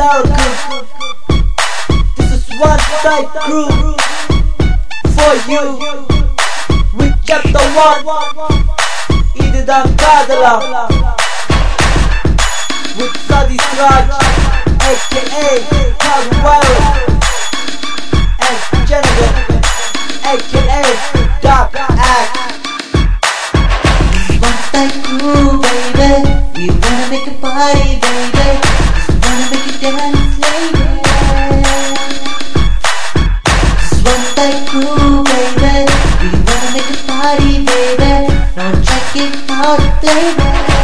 America. This is one tight crew for you. We kept the one, İdiden Kadala, with Sadi Sraj, aka Hardwire, and Jennifer, aka Dark Act. One tight crew, baby. We wanna make a party, baby. Just wanna make a dance, lady. Just one tight crew, baby. We wanna make a party, baby. Now check it out, baby.